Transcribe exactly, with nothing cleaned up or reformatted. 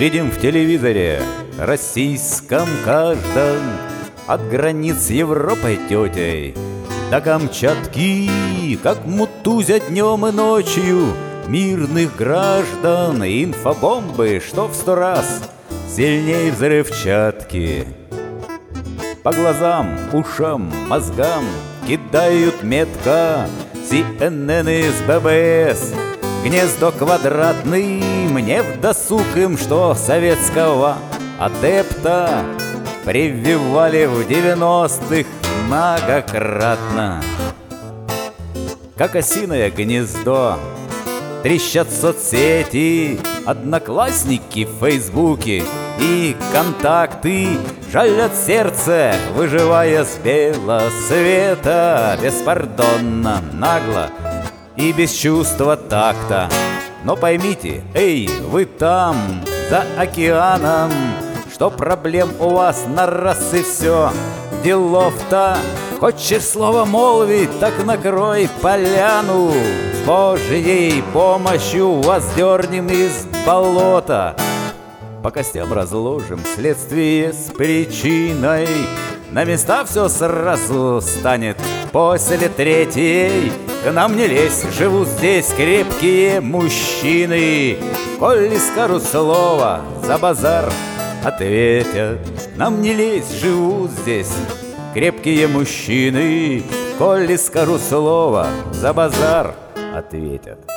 видим в телевизоре российском каждом, от границ Европой тетей до Камчатки, как мутузят днем и ночью мирных граждан. Инфобомбы, что в сто раз сильнее взрывчатки. По глазам, ушам, мозгам кидают метко Си Эн Эн с Бэ Бэ Эс. Гнездо квадратный, мне в досуг им, что советского адепта прививали в девяностых многократно. Как осиное гнездо трещат соцсети, одноклассники в Фейсбуке и контакты жалят сердце, выживая с белого света, беспардонно, нагло и без чувства такта. Но поймите, эй, вы там, за океаном, что проблем у вас на раз и все. Делов-то, хочешь слово молвить, так накрой поляну. С Божьей помощью вас дернем из болота. По костям разложим следствие с причиной. На места все сразу станет после третьей. К нам не лезь, живут здесь крепкие мужчины. Коли скажу слово, за базар ответят. Нам не лезь, живут здесь крепкие мужчины. Коли скажу слово, за базар ответят.